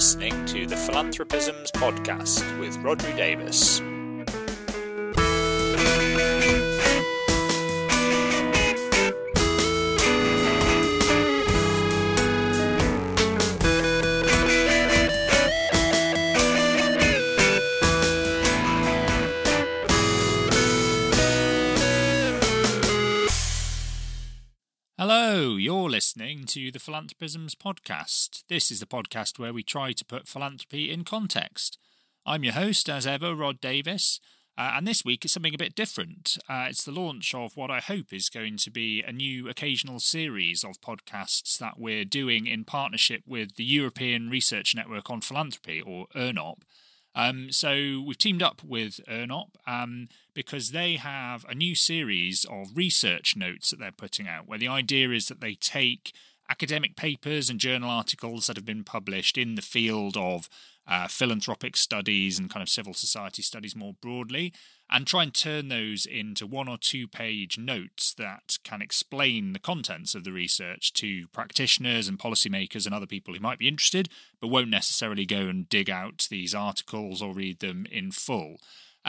listening to the Philanthropisms podcast with Rhodri Davies. Hello, you're listening to the Philanthropisms podcast. This is the podcast where we try to put philanthropy in context. I'm your host, as ever, Rod Davies, and this week is something a bit different. It's the launch of what I hope is going to be a new occasional series of podcasts that we're doing in partnership with the European Research Network on Philanthropy, or ERNOP. So we've teamed up with ERNOP because they have a new series of research notes that they're putting out, where the idea is that they take academic papers and journal articles that have been published in the field of philanthropic studies and kind of civil society studies more broadly, and try and turn those into 1 or 2 page notes that can explain the contents of the research to practitioners and policymakers and other people who might be interested, but won't necessarily go and dig out these articles or read them in full.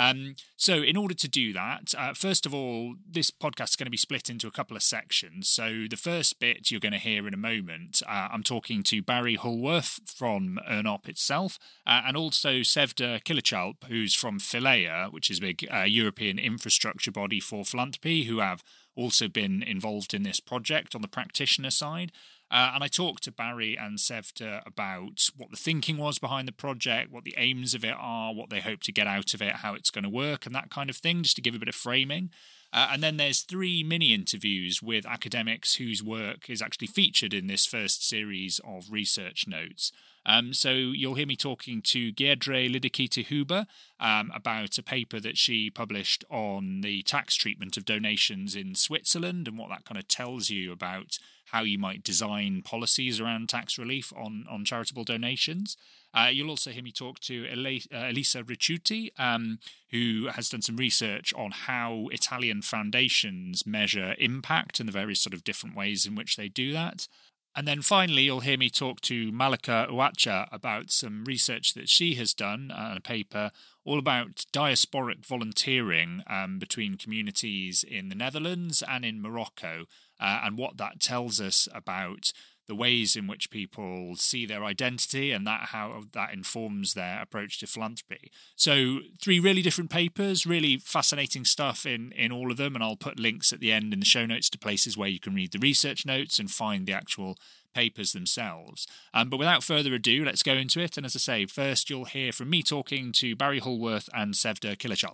So in order to do that, first of all, this podcast is going to be split into a couple of sections. So the first bit you're going to hear in a moment, I'm talking to Barry Holworth from ERNOP itself, and also Sevda Kilicalp, who's from Philea, which is a big European infrastructure body for philanthropy, who have also been involved in this project on the practitioner side. And I talked to Barry and Sevda about what the thinking was behind the project, what the aims of it are, what they hope to get out of it, how it's going to work, and that kind of thing, just to give a bit of framing. And then there's 3 mini interviews with academics whose work is actually featured in this first series of research notes. So you'll hear me talking to Gerdre Lidekite-Huber about a paper that she published on the tax treatment of donations in Switzerland and what that kind of tells you about how you might design policies around tax relief on charitable donations. You'll also hear me talk to Elisa Ricciuti, who has done some research on how Italian foundations measure impact and the various sort of different ways in which they do that. And then finally, you'll hear me talk to Malika Uacha about some research that she has done, a paper all about diasporic volunteering between communities in the Netherlands and in Morocco, and what that tells us about the ways in which people see their identity and how that informs their approach to philanthropy. So 3 really different papers, really fascinating stuff in all of them, and I'll put links at the end in the show notes to places where you can read the research notes and find the actual papers themselves. But without further ado, let's go into it. And as I say, first you'll hear from me talking to Barry Holworth and Sevda Kilicalp.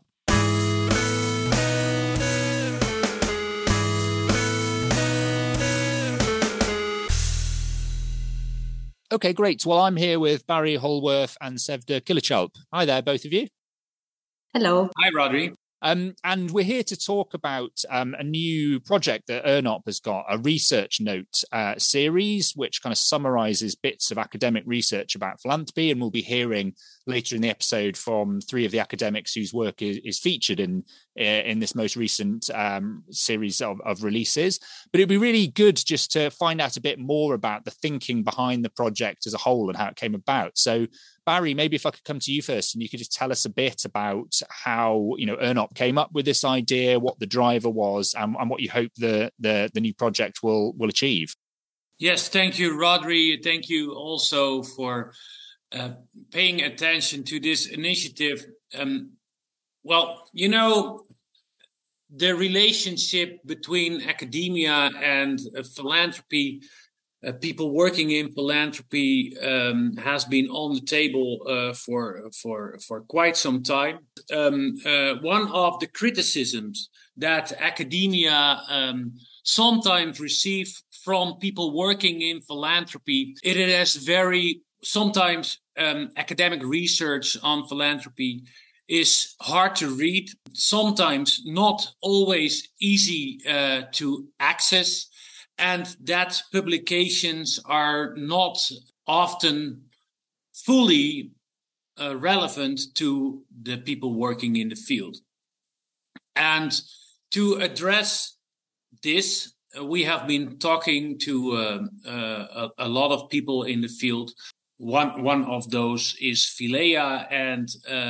Okay, great. Well, I'm here with Barry Holworth and Sevda Kilicalp. Hi there, both of you. Hello. Hi, Rhodri. And we're here to talk about a new project that ERNOP has got, a research note series, which kind of summarizes bits of academic research about philanthropy. And we'll be hearing later in the episode from 3 of the academics whose work is featured in this most recent series of releases. But it'd be really good just to find out a bit more about the thinking behind the project as a whole and how it came about. So Barry, maybe if I could come to you first and you could just tell us a bit about how, ERNOP came up with this idea, what the driver was, and what you hope the new project will achieve. Yes, thank you, Rhodri. Thank you also for paying attention to this initiative. The relationship between academia and philanthropy, people working in philanthropy, has been on the table for quite some time. One of the criticisms that academia sometimes receive from people working in philanthropy, it has sometimes academic research on philanthropy is hard to read, sometimes not always easy to access, and that publications are not often fully relevant to the people working in the field. And to address this, we have been talking to a lot of people in the field One of those is Philea, and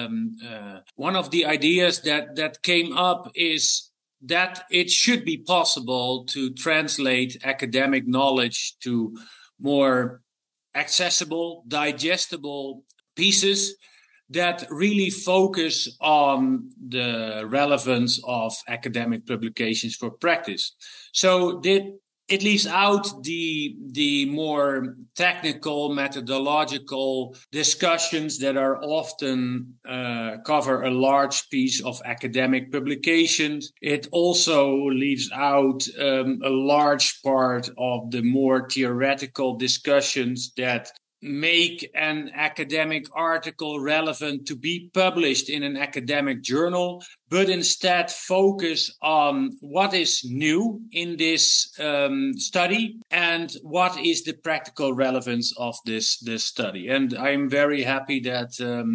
one of the ideas that came up is that it should be possible to translate academic knowledge to more accessible, digestible pieces that really focus on the relevance of academic publications for practice. So it leaves out the more technical, methodological discussions that are often cover a large piece of academic publications. It also leaves out a large part of the more theoretical discussions that make an academic article relevant to be published in an academic journal, but instead focus on what is new in this study and what is the practical relevance of this study. And I'm very happy that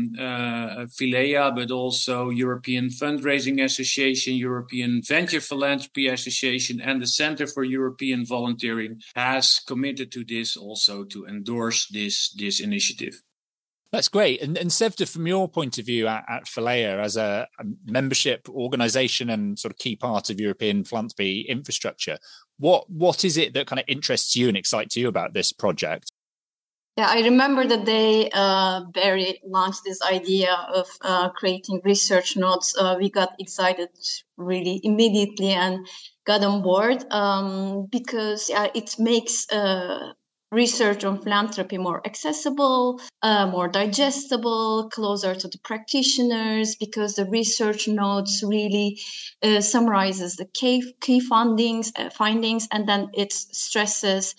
Philea, but also European Fundraising Association, European Venture Philanthropy Association, and the Center for European Volunteering has committed to this also to endorse this initiative. That's great. And Sevda, from your point of view at Philea as a membership organisation and sort of key part of European philanthropy infrastructure, what is it that kind of interests you and excites you about this project? Yeah, I remember the day Barry launched this idea of creating research notes. We got excited really immediately and got on board because it makes research on philanthropy more accessible, more digestible, closer to the practitioners, because the research notes really summarizes the key findings, and then it stresses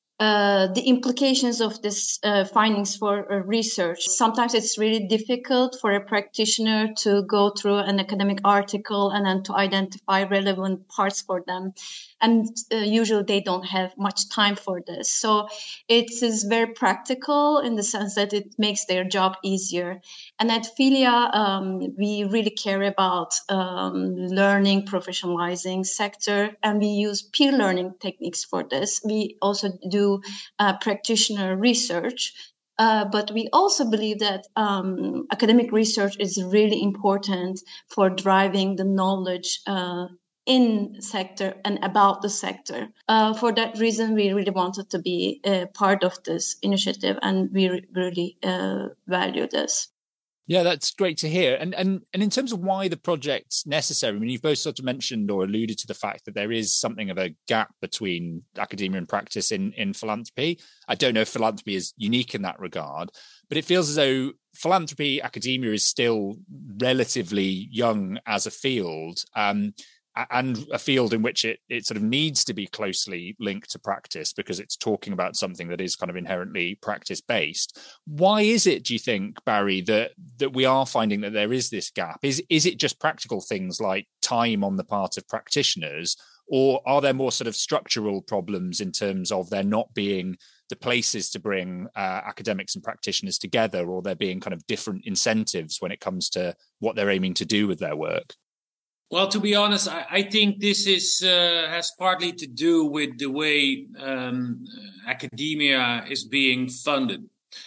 the implications of this findings for research. Sometimes it's really difficult for a practitioner to go through an academic article and then to identify relevant parts for them. And usually they don't have much time for this. So it is very practical in the sense that it makes their job easier. And at Philea, we really care about learning, professionalizing sector, and we use peer learning techniques for this. We also do practitioner research. But we also believe that academic research is really important for driving the knowledge in sector and about the sector. For that reason, we really wanted to be a part of this initiative, and we really value this. Yeah, that's great to hear. And in terms of why the project's necessary, I mean, you've both sort of mentioned or alluded to the fact that there is something of a gap between academia and practice in philanthropy. I don't know if philanthropy is unique in that regard, but it feels as though philanthropy, academia is still relatively young as a field. And a field in which it sort of needs to be closely linked to practice because it's talking about something that is kind of inherently practice-based. Why is it, do you think, Barry, that we are finding that there is this gap? Is it just practical things like time on the part of practitioners, or are there more sort of structural problems in terms of there not being the places to bring academics and practitioners together, or there being kind of different incentives when it comes to what they're aiming to do with their work? Well, to be honest, I think this has partly to do with the way academia is being funded.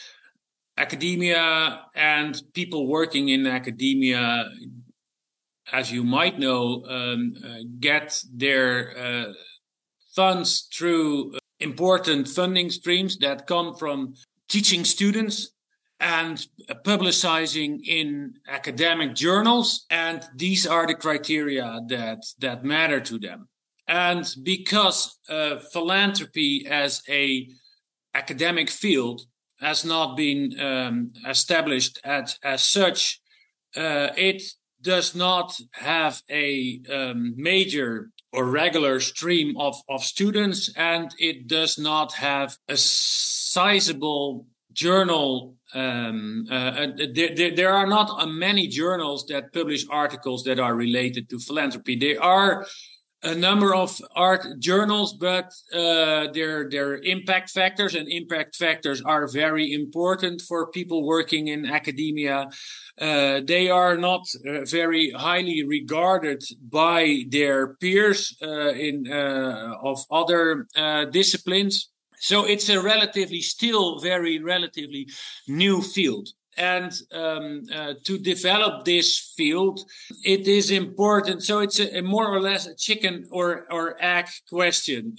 Academia and people working in academia, as you might know, get their funds through important funding streams that come from teaching students and publicizing in academic journals. And these are the criteria that matter to them. And because philanthropy as a academic field has not been established as such, it does not have a major or regular stream of students, and it does not have a sizable journal. There are not many journals that publish articles that are related to philanthropy. There are a number of art journals, but they're impact factors, and impact factors are very important for people working in academia. They are not very highly regarded by their peers of other disciplines. So it's a relatively new field. And to develop this field, it is important. So it's a more or less a chicken or egg question.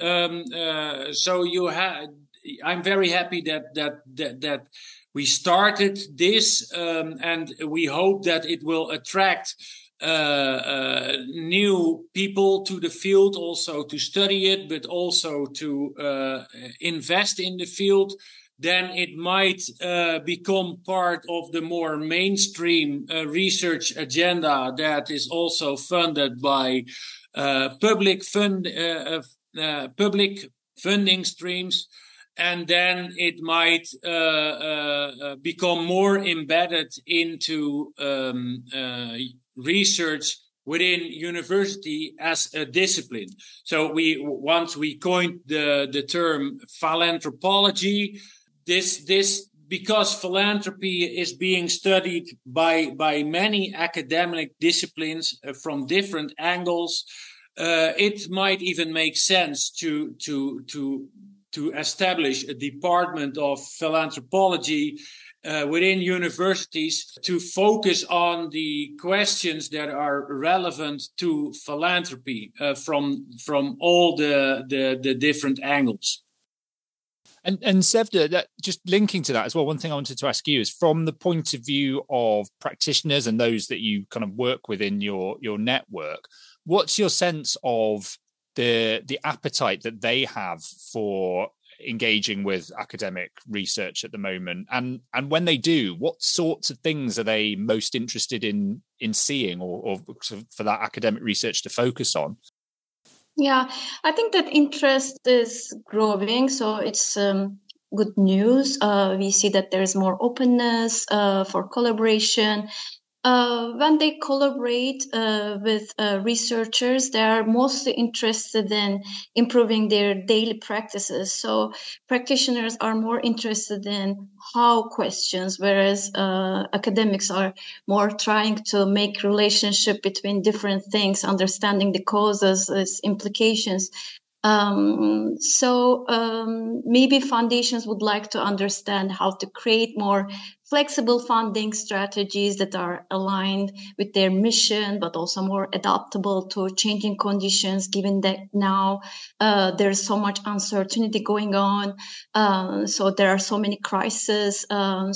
I'm very happy that we started this, and we hope that it will attract new people to the field, also to study it, but also to invest in the field. Then it might become part of the more mainstream research agenda that is also funded by public funding streams. And then it might become more embedded into research within university as a discipline. So once we coined the term philanthropology, this because philanthropy is being studied by many academic disciplines from different angles, it might even make sense to establish a department of philanthropology within universities to focus on the questions that are relevant to philanthropy from all the different angles. And Sevda, that, just linking to that as well, one thing I wanted to ask you is, from the point of view of practitioners and those that you kind of work with in your network, what's your sense of the appetite that they have for engaging with academic research at the moment, and when they do, what sorts of things are they most interested in seeing or for that academic research to focus on? Yeah, I think that interest is growing, so it's good news. We see that there's more openness for collaboration. When they collaborate with researchers, they are mostly interested in improving their daily practices. So practitioners are more interested in how questions, whereas academics are more trying to make relationship between different things, understanding the causes, its implications. Maybe foundations would like to understand how to create more flexible funding strategies that are aligned with their mission, but also more adaptable to changing conditions, given that now there's so much uncertainty going on. So there are so many crises.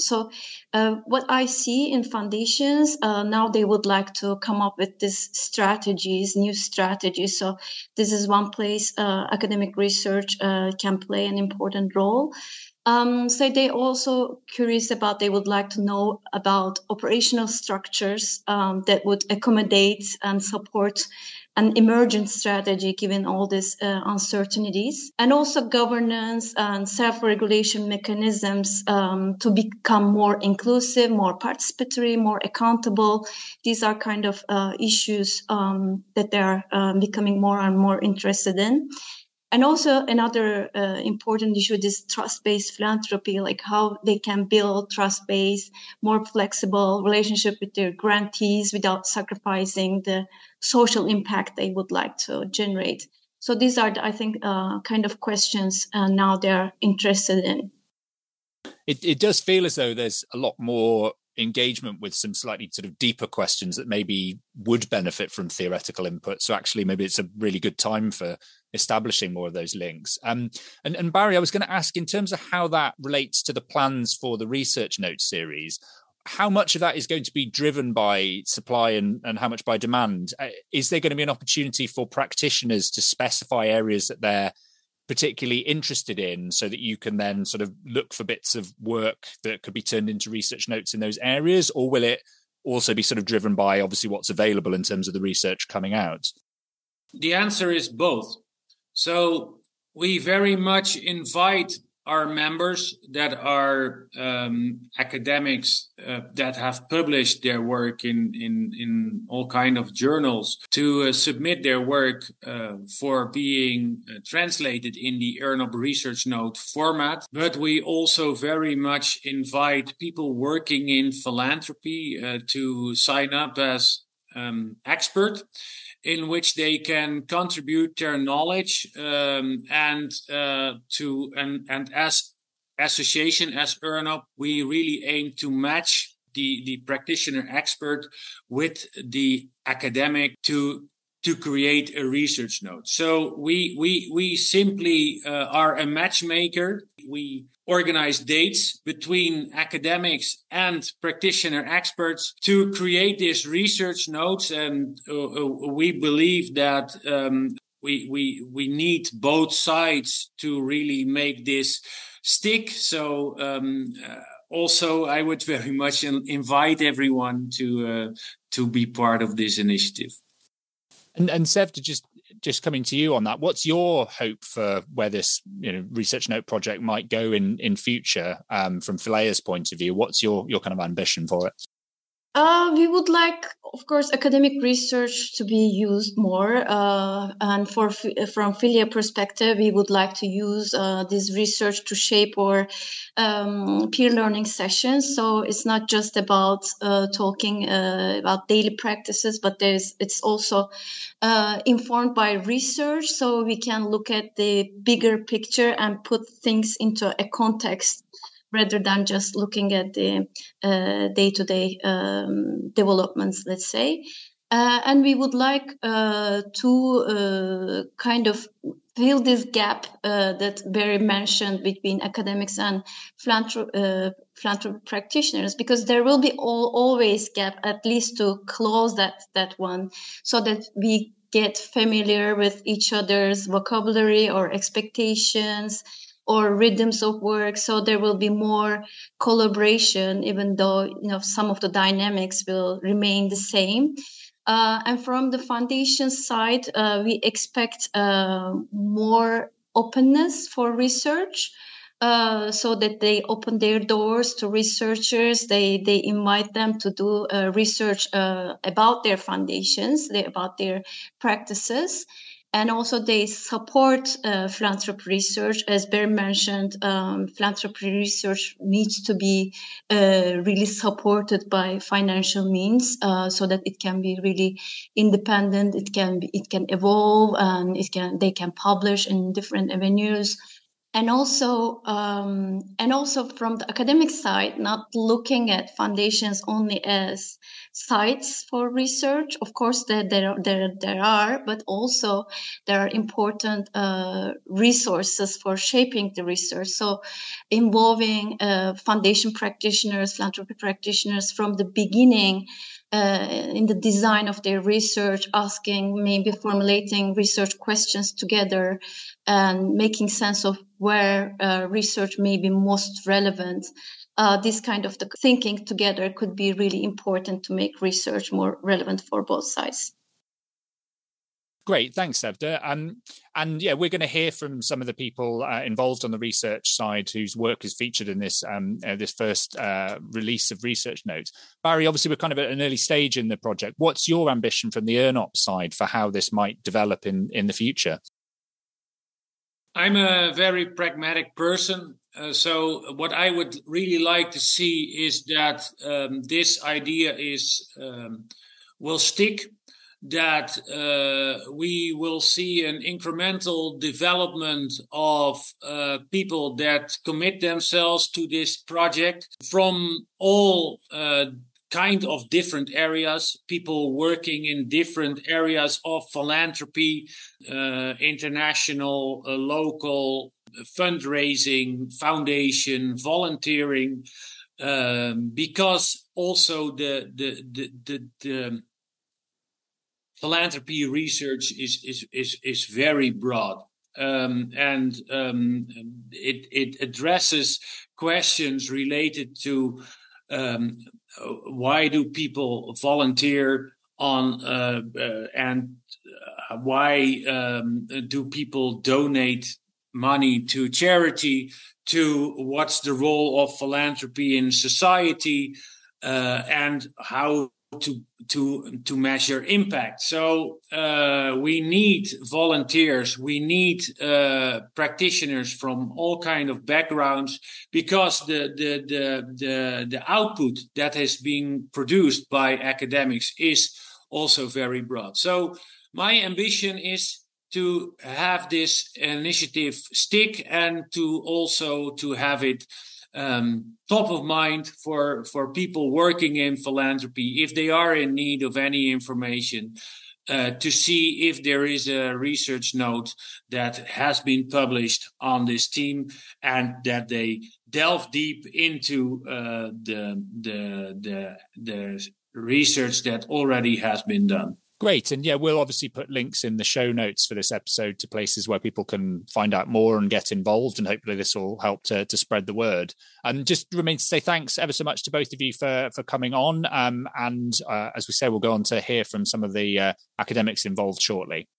What I see in foundations, now they would like to come up with these strategies, new strategies. So this is one place academic research can play an important role. So they also curious about, they would like to know about operational structures that would accommodate and support an emergent strategy given all these uncertainties, and also governance and self-regulation mechanisms to become more inclusive, more participatory, more accountable. These are kind of issues that they are becoming more and more interested in. And also another important issue is trust-based philanthropy, like how they can build trust-based, more flexible relationship with their grantees without sacrificing the social impact they would like to generate. So these are, I think, kind of questions now they're interested in. It does feel as though there's a lot more engagement with some slightly sort of deeper questions that maybe would benefit from theoretical input. So actually, maybe it's a really good time for establishing more of those links. And Barry, I was going to ask, in terms of how that relates to the plans for the research notes series, how much of that is going to be driven by supply and how much by demand? Is there going to be an opportunity for practitioners to specify areas that they're particularly interested in, so that you can then sort of look for bits of work that could be turned into research notes in those areas? Or will it also be sort of driven by obviously what's available in terms of the research coming out? The answer is both. So we very much invite our members that are academics that have published their work in all kind of journals to submit their work for being translated in the EARNOP research note format. But we also very much invite people working in philanthropy to sign up as expert, in which they can contribute their knowledge, and as association, as EARNOP, we really aim to match the practitioner expert with the academic to create a research note. So we simply are a matchmaker. We organize dates between academics and practitioner experts to create these research notes, and we believe that we need both sides to really make this stick. So also, I would very much invite everyone to be part of this initiative. And Sevda, just coming to you on that, what's your hope for where this research note project might go in future, from Filea's point of view? What's your kind of ambition for it? We would like, of course, academic research to be used more. And from Filea perspective, we would like to use this research to shape our peer learning sessions. So it's not just about talking about daily practices, but it's also informed by research. So we can look at the bigger picture and put things into a context, rather than just looking at the day-to-day developments, let's say. And we would like to kind of fill this gap that Barry mentioned between academics and philanthropy practitioners, because there will be always gap, at least to close that one, so that we get familiar with each other's vocabulary or expectations or rhythms of work. So there will be more collaboration, even though some of the dynamics will remain the same. And from the foundation side, we expect more openness for research, so that they open their doors to researchers. They invite them to do research about their foundations, about their practices. And also they support philanthropy research. As Bear mentioned, philanthropy research needs to be really supported by financial means, so that it can be really independent. It can evolve, and they can publish in different avenues. And also from the academic side, not looking at foundations only as sites for research. Of course, there are, but also there are important resources for shaping the research. So involving foundation practitioners, philanthropy practitioners from the beginning, in the design of their research, maybe formulating research questions together and making sense of where research may be most relevant. This kind of the thinking together could be really important to make research more relevant for both sides. Great, thanks, Sevda. And yeah, we're going to hear from some of the people involved on the research side whose work is featured in this this first release of research notes. Barry, obviously, we're kind of at an early stage in the project. What's your ambition from the EARNOP side for how this might develop in the future? I'm a very pragmatic person. So what I would really like to see is that this idea will stick, that we will see an incremental development of people that commit themselves to this project from all kind of different areas, people working in different areas of philanthropy, international, local, fundraising, foundation, volunteering, because also the philanthropy research is very broad, and it addresses questions related to why do people volunteer on, and why do people donate money to charity, to what's the role of philanthropy in society, and how to measure impact. So we need volunteers, we need practitioners from all kind of backgrounds, because the output that is being produced by academics is also very broad. So my ambition is to have this initiative stick and to have it top of mind for people working in philanthropy, if they are in need of any information, to see if there is a research note that has been published on this theme, and that they delve deep into the research that already has been done. Great. And yeah, we'll obviously put links in the show notes for this episode to places where people can find out more and get involved. And hopefully this will help to spread the word. And just remains to say thanks ever so much to both of you for coming on. And as we say, we'll go on to hear from some of the academics involved shortly.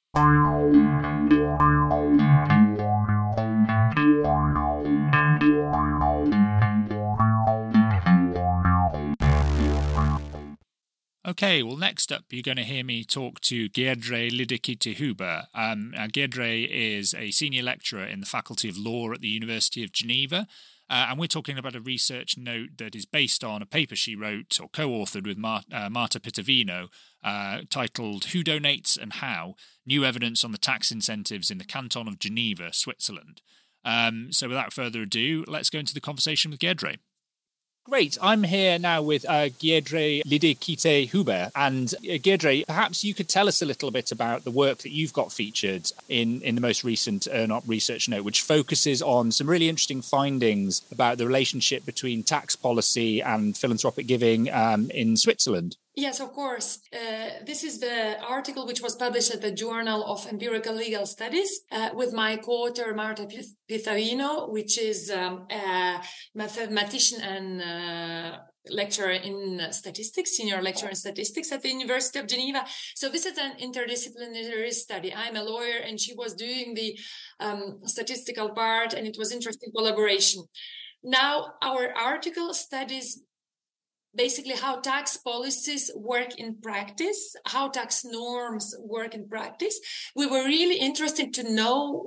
Okay, well, next up, you're going to hear me talk to Giedre Lidikite-Huber. Giedre is a senior lecturer in the Faculty of Law at the University of Geneva, and we're talking about a research note that is based on a paper she wrote or co-authored with Marta Pitavino, titled Who Donates and How? New Evidence on the Tax Incentives in the Canton of Geneva, Switzerland. So without further ado, let's go into the conversation with Giedre. Great. I'm here now with Giedre Lidikite-Huber. And Giedre, perhaps you could tell us a little bit about the work that you've got featured in the most recent ERNOP research note, which focuses on some really interesting findings about the relationship between tax policy and philanthropic giving in Switzerland. Yes, of course. This is the article which was published at the Journal of Empirical Legal Studies with my co-author Marta Pitavino, which is a mathematician and lecturer in statistics, senior lecturer in statistics at the University of Geneva. So this is an interdisciplinary study. I'm a lawyer and she was doing the statistical part, and it was interesting collaboration. Now, our article studies basically how tax policies work in practice, how tax norms work in practice. We were really interested to know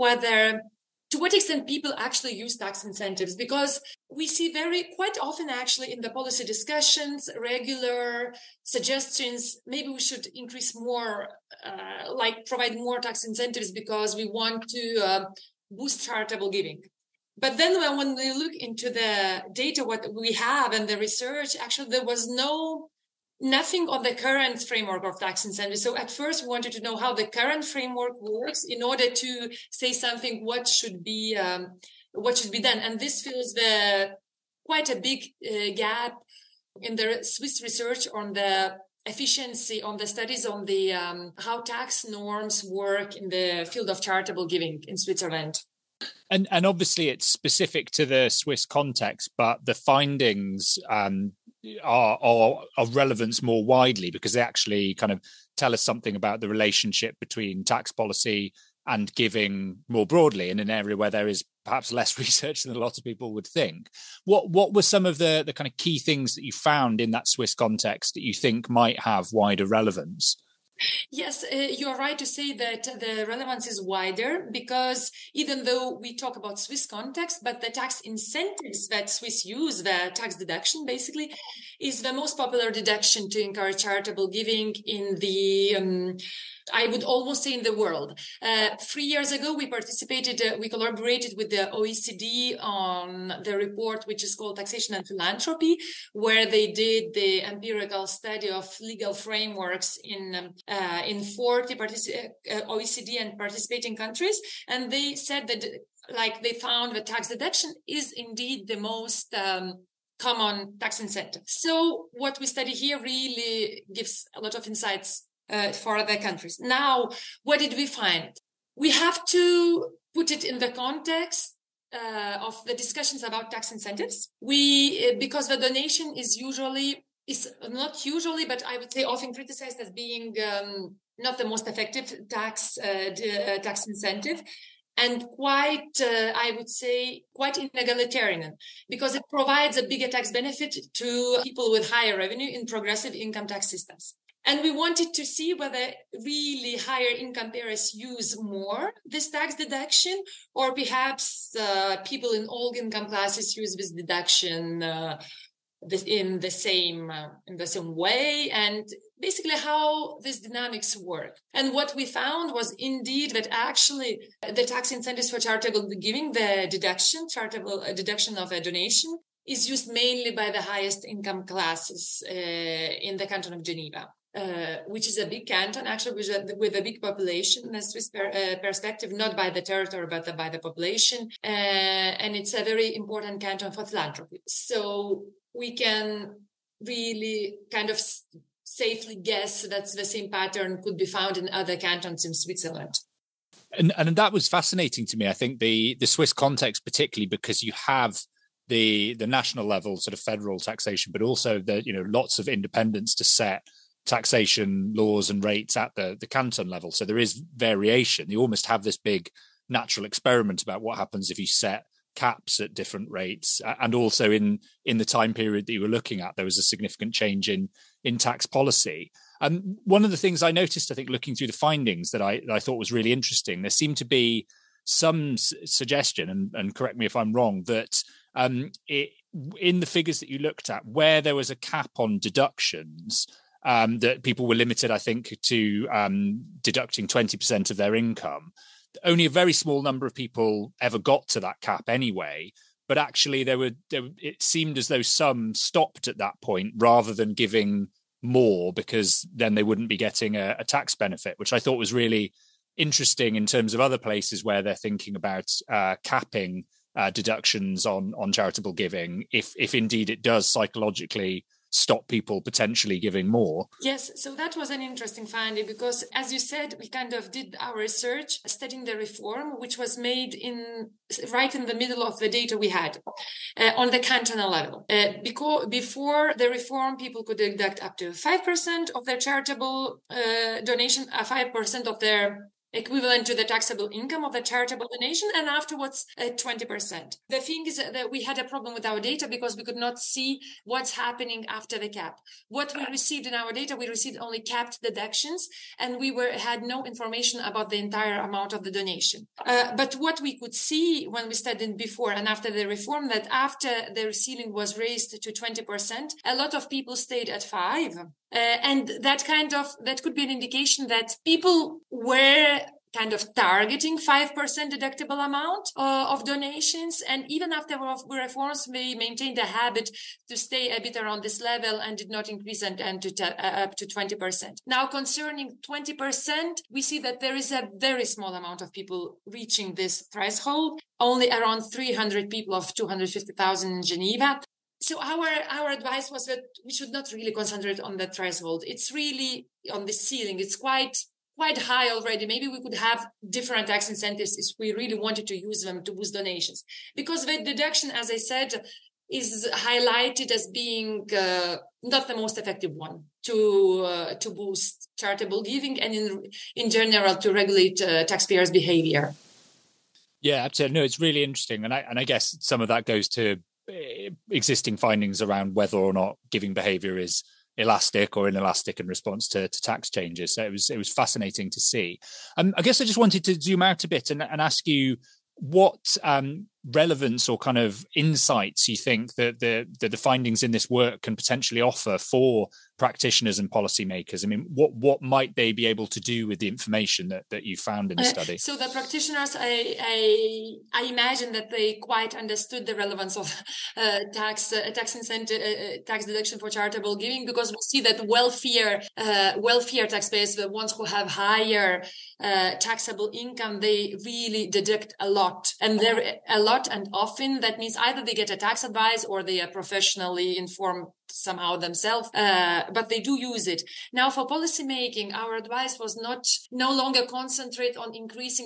to what extent people actually use tax incentives, because we see quite often actually in the policy discussions, regular suggestions, maybe we should increase more, provide more tax incentives because we want to boost charitable giving. But then when we look into the data, what we have and the research, actually there was nothing on the current framework of tax incentives. So at first we wanted to know how the current framework works in order to say something what should be done. And this fills quite a big gap in the Swiss research on the efficiency, on the studies on the how tax norms work in the field of charitable giving in Switzerland. And obviously it's specific to the Swiss context, but the findings are of relevance more widely, because they actually kind of tell us something about the relationship between tax policy and giving more broadly in an area where there is perhaps less research than a lot of people would think. What were some of the kind of key things that you found in that Swiss context that you think might have wider relevance? Yes, you are right to say that the relevance is wider, because even though we talk about Swiss context, but the tax incentives that Swiss use, the tax deduction basically, is the most popular deduction to encourage charitable giving in the I would almost say in the world. 3 years ago, we collaborated with the OECD on the report, which is called Taxation and Philanthropy, where they did the empirical study of legal frameworks in 40 OECD and participating countries. And they said that, they found that tax deduction is indeed the most common tax incentive. So what we study here really gives a lot of insights for other countries. Now, what did we find? We have to put it in the context of the discussions about tax incentives. Because the donation is not usually, but I would say often criticized as being not the most effective tax incentive. And quite inegalitarian, because it provides a bigger tax benefit to people with higher revenue in progressive income tax systems. And we wanted to see whether really higher income payers use more this tax deduction, or perhaps people in all income classes use this deduction in the same way. And basically how these dynamics work. And what we found was indeed that actually the tax incentives for charitable giving, the charitable deduction of a donation, is used mainly by the highest income classes in the canton of Geneva. Which is a big canton, actually, with a big population in a Swiss perspective, not by the territory, but by the population. And it's a very important canton for philanthropy. So we can really kind of safely guess that the same pattern could be found in other cantons in Switzerland. And that was fascinating to me. I think the Swiss context, particularly because you have the national level sort of federal taxation, but also the lots of independence to set taxation laws and rates at the canton level. So there is variation. You almost have this big natural experiment about what happens if you set caps at different rates. And also in the time period that you were looking at, there was a significant change in tax policy. And one of the things I noticed, I think, looking through the findings that I thought was really interesting, there seemed to be some suggestion, and correct me if I'm wrong, that in the figures that you looked at, where there was a cap on deductions, that people were limited, I think, to deducting 20% of their income. Only a very small number of people ever got to that cap anyway. But actually, it seemed as though some stopped at that point rather than giving more, because then they wouldn't be getting a tax benefit, which I thought was really interesting in terms of other places where they're thinking about capping deductions on charitable giving, if indeed it does psychologically stop people potentially giving more. Yes, so that was an interesting finding because, as you said, we kind of did our research studying the reform, which was made right in the middle of the data we had on the cantonal level. Because before the reform, people could deduct up to 5% of their charitable donation, 5% of their equivalent to the taxable income of the charitable donation, and afterwards 20%. The thing is that we had a problem with our data because we could not see what's happening after the cap. What we received in our data, we received only capped deductions, and we had no information about the entire amount of the donation. But what we could see when we studied before and after the reform, that after the ceiling was raised to 20%, a lot of people stayed at 5%. And that could be an indication that people were kind of targeting 5% deductible amount of donations. And even after reforms, we maintained a habit to stay a bit around this level and did not increase and up to 20%. Now, concerning 20%, we see that there is a very small amount of people reaching this threshold, only around 300 people of 250,000 in Geneva. So our advice was that we should not really concentrate on the threshold. It's really on the ceiling. It's quite high already. Maybe we could have different tax incentives if we really wanted to use them to boost donations. Because the deduction, as I said, is highlighted as being not the most effective one to boost charitable giving and in general to regulate taxpayers' behavior. Yeah, absolutely. No, it's really interesting. And I guess some of that goes to existing findings around whether or not giving behavior is elastic or inelastic in response to tax changes. So it was fascinating to see. I guess I just wanted to zoom out a bit and ask you what relevance or kind of insights you think that the findings in this work can potentially offer for practitioners and policymakers. I mean, what might they be able to do with the information that you found in the study? So the practitioners, I imagine that they quite understood the relevance of tax incentive, tax deduction for charitable giving, because we see that wealthier taxpayers, the ones who have higher taxable income, they really deduct a lot, and and often that means either they get a tax advice or they are professionally informed somehow themselves, but they do use it. Now, for policy making, our advice was no longer concentrate on increasing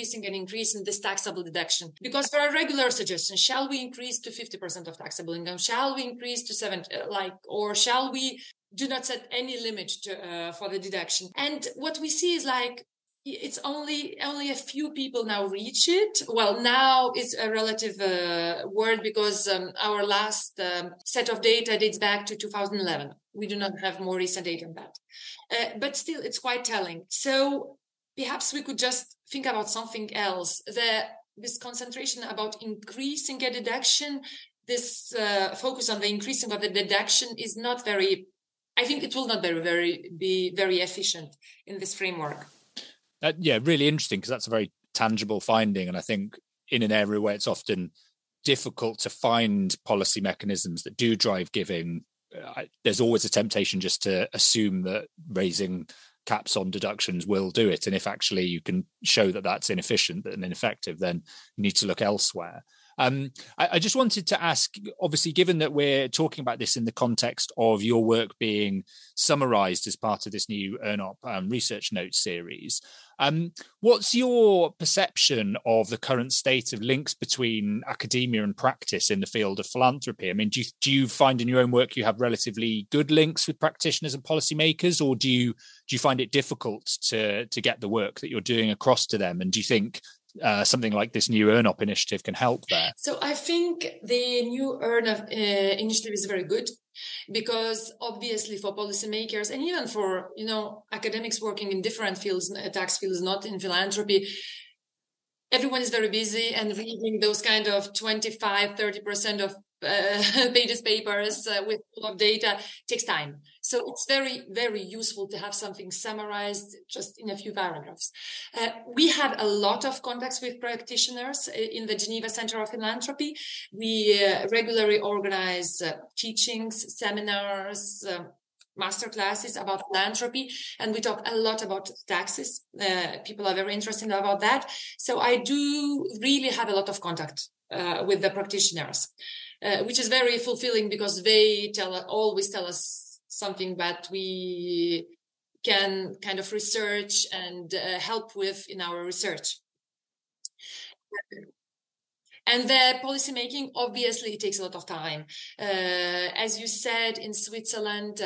this taxable deduction, because there are regular suggestions. Shall we increase to 50% of taxable income? Shall we increase to 70%? Or shall we do not set any limit for the deduction? And what we see is it's only a few people now reach it. Well, now it's a relative word because our last set of data dates back to 2011. We do not have more recent data on that. But still, it's quite telling. So perhaps we could just think about something else. This concentration about increasing a deduction, this focus on the increasing of the deduction is not very I think it will not be very efficient in this framework. Really interesting, because that's a very tangible finding. And I think in an area where it's often difficult to find policy mechanisms that do drive giving, there's always a temptation just to assume that raising caps on deductions will do it. And if actually you can show that that's inefficient and ineffective, then you need to look elsewhere. I just wanted to ask, obviously, given that we're talking about this in the context of your work being summarised as part of this new ERNOP research notes series, what's your perception of the current state of links between academia and practice in the field of philanthropy? I mean, do you find in your own work you have relatively good links with practitioners and policymakers, or do you find it difficult to get the work that you're doing across to them? And do you think something like this new ERNOP initiative can help there? So I think the new ERNOP initiative is very good, because obviously for policymakers and even for, academics working in different fields, tax fields, not in philanthropy, everyone is very busy, and reading those kind of 25-30% of pages papers with full of data takes time. So it's very, very useful to have something summarized just in a few paragraphs. We have a lot of contacts with practitioners in the Geneva Center of Philanthropy. We regularly organize teachings, seminars, master classes about philanthropy, and we talk a lot about taxes. People are very interested about that. So I do really have a lot of contact with the practitioners, which is very fulfilling, because they always tell us something that we can kind of research and help with in our research. And the policymaking, obviously, it takes a lot of time. As you said, in Switzerland,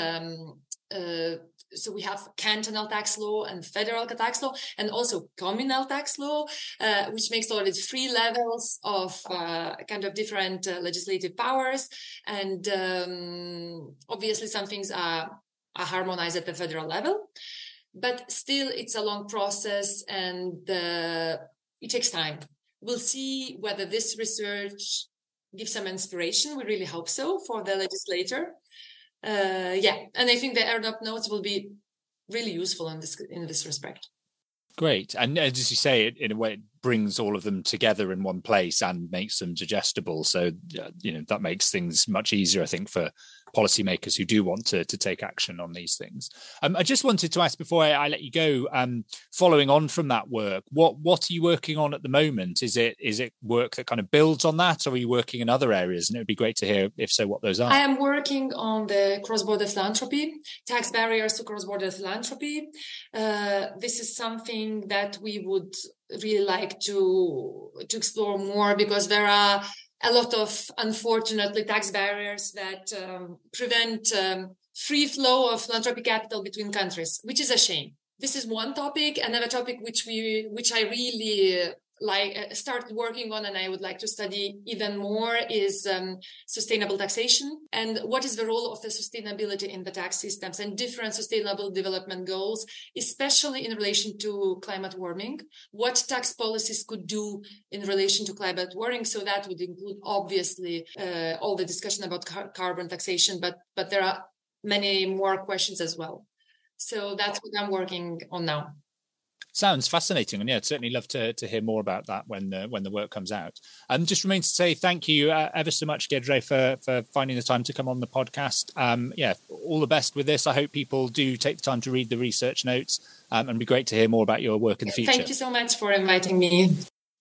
so we have cantonal tax law and federal tax law, and also communal tax law, which makes already 3 levels of kind of different legislative powers. And obviously, some things are harmonized at the federal level, but still it's a long process, and it takes time. We'll see whether this research gives some inspiration. We really hope so for the legislator. And I think the ERNOP notes will be really useful in this respect. Great. And as you say, in a way, it brings all of them together in one place and makes them digestible. So, that makes things much easier, I think, for policymakers who do want to take action on these things. I just wanted to ask, before I let you go, following on from that work, what are you working on at the moment? Is it work that kind of builds on that, or are you working in other areas? And it would be great to hear, if so, what those are. I am working on the cross-border philanthropy, tax barriers to cross-border philanthropy. This is something that we would really like to explore more, because there are a lot of, unfortunately, tax barriers that prevent free flow of philanthropic capital between countries, which is a shame. This is one topic. Another topic which I really started working on, and I would like to study even more, is sustainable taxation, and what is the role of the sustainability in the tax systems and different sustainable development goals, especially in relation to climate warming. What tax policies could do in relation to climate warming? So that would include, obviously, all the discussion about carbon taxation, but there are many more questions as well. So that's what I'm working on now. Sounds fascinating, and I'd certainly love to hear more about that when the work comes out. Just remains to say thank you ever so much, Giedre, for finding the time to come on the podcast. All the best with this. I hope people do take the time to read the research notes, and it'd be great to hear more about your work in the future. Thank you so much for inviting me.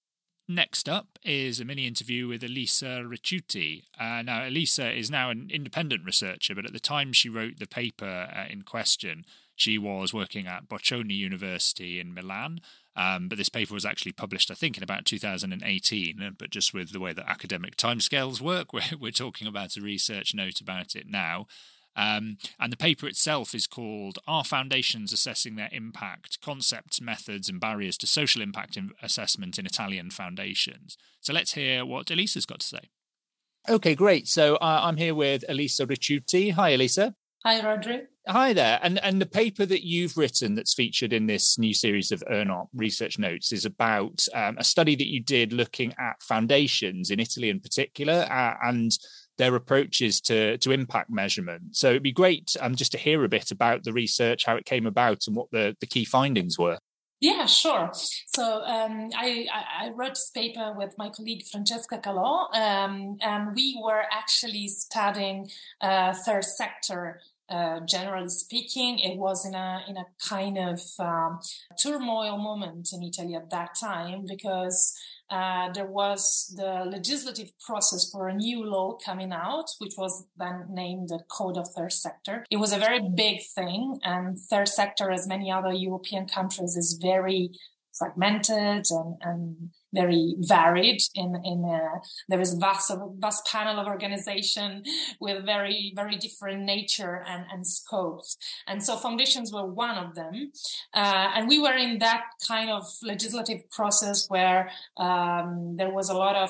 Next up is a mini interview with Elisa Ricciuti. Now, Elisa is now an independent researcher, but at the time she wrote the paper in question, she was working at Bocconi University in Milan, but this paper was actually published, I think, in about 2018. But just with the way that academic timescales work, we're talking about a research note about it now. And the paper itself is called Are Foundations Assessing Their Impact? Concepts, Methods and Barriers to Social Impact Assessment in Italian Foundations. So let's hear what Elisa's got to say. Okay, great. So I'm here with Elisa Ricciuti. Hi, Elisa. Hi, Rodri. Hi there. And the paper that you've written that's featured in this new series of ERNOP research notes is about a study that you did looking at foundations in Italy in particular, and their approaches to impact measurement. So it'd be great just to hear a bit about the research, how it came about, and what the key findings were. Yeah, sure. So I wrote this paper with my colleague Francesca Calò, and we were actually studying third sector. Generally speaking, it was in a kind of turmoil moment in Italy at that time, because there was the legislative process for a new law coming out, which was then named the Code of Third Sector. It was a very big thing, and third sector, as many other European countries, is very fragmented and very varied. There is a vast panel of organization with very, very different nature and scopes. And so foundations were one of them. And we were in that kind of legislative process where there was a lot of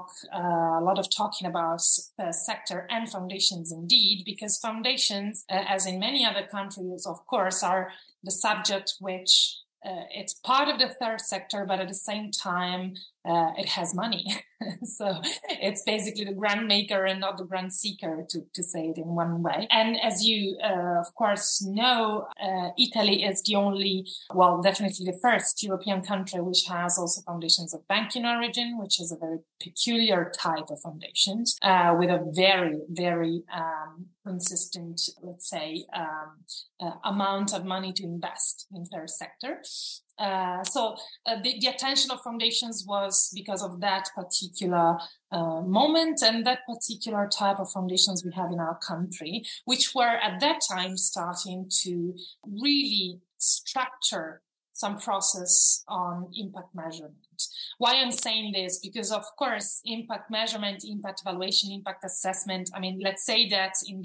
talking about sector and foundations indeed, because foundations, as in many other countries, of course, are the subject which it's part of the third sector, but at the same time, it has money. So it's basically the grant maker and not the grant seeker, to say it in one way. And as you, of course, know, Italy is the only, well, definitely the first European country which has also foundations of banking origin, which is a very peculiar type of foundations, with a very, very consistent, let's say, amount of money to invest in third sector. So the attention of foundations was because of that particular moment and that particular type of foundations we have in our country, which were at that time starting to really structure some process on impact measurement. Why I'm saying this? Because, of course, impact measurement, impact evaluation, impact assessment, I mean, let's say that in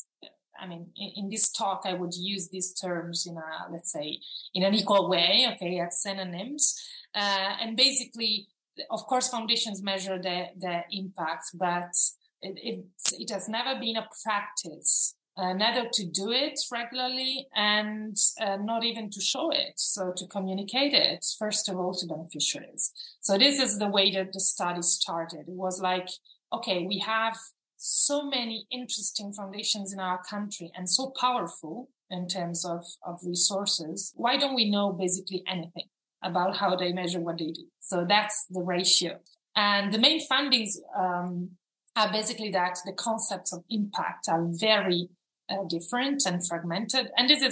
this talk, I would use these terms in an equal way, okay, as synonyms. And basically, of course, foundations measure the impact, but it has never been a practice, neither to do it regularly and not even to show it. So to communicate it, first of all, to beneficiaries. So this is the way that the study started. It was like, okay, we have so many interesting foundations in our country and so powerful in terms of resources. Why don't we know basically anything about how they measure what they do? So that's the ratio. And the main findings are basically that the concepts of impact are very different and fragmented. And this